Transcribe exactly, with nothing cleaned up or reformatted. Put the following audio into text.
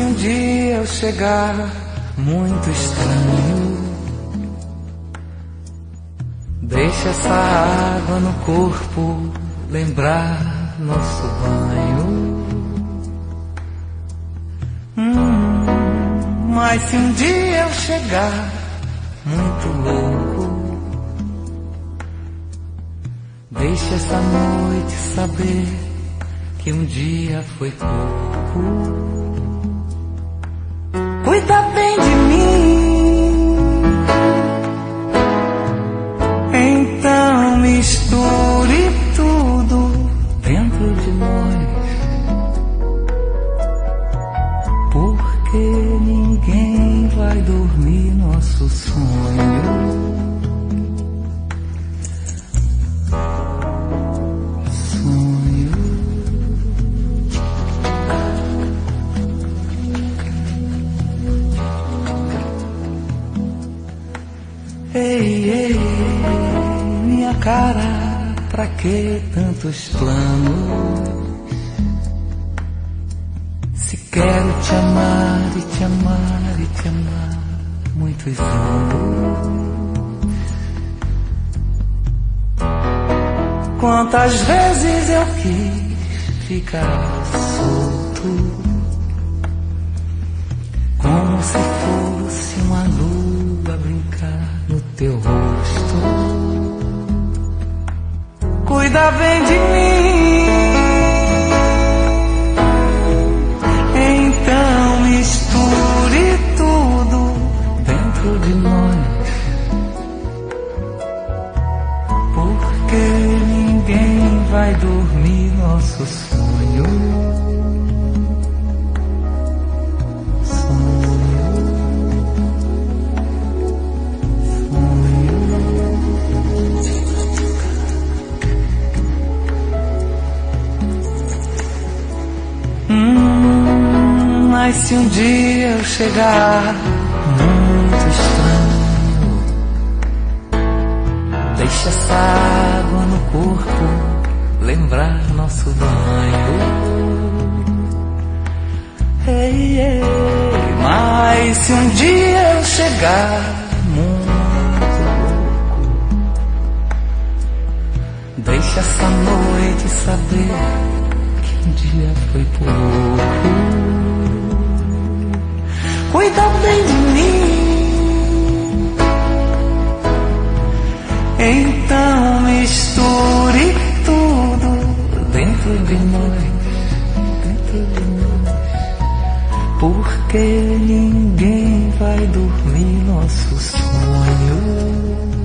se um dia eu chegar muito estranho, deixa essa água no corpo lembrar nosso banho. Hum, mas se um dia eu chegar muito louco, deixa essa noite saber que um dia foi pouco. Cuida bem de mim, então misture tudo dentro de nós, porque ninguém vai dormir nosso sonho. Ei, ei, minha cara, pra que tantos planos? Se quero te amar e te amar e te amar muitos anos. Quantas vezes eu quis ficar solto, como se fosse uma lua brincar no teu rosto. Cuida bem de mim, então misture tudo dentro de nós, porque ninguém vai dormir nosso sonho. Mas se um dia eu chegar muito estranho, deixa essa água no corpo lembrar nosso banho. Ei, ei, mas se um dia eu chegar muito louco, deixa essa noite saber que um dia foi pouco. Cuida bem de mim, então misture tudo dentro de nós, dentro de nós, porque ninguém vai dormir nosso sonho.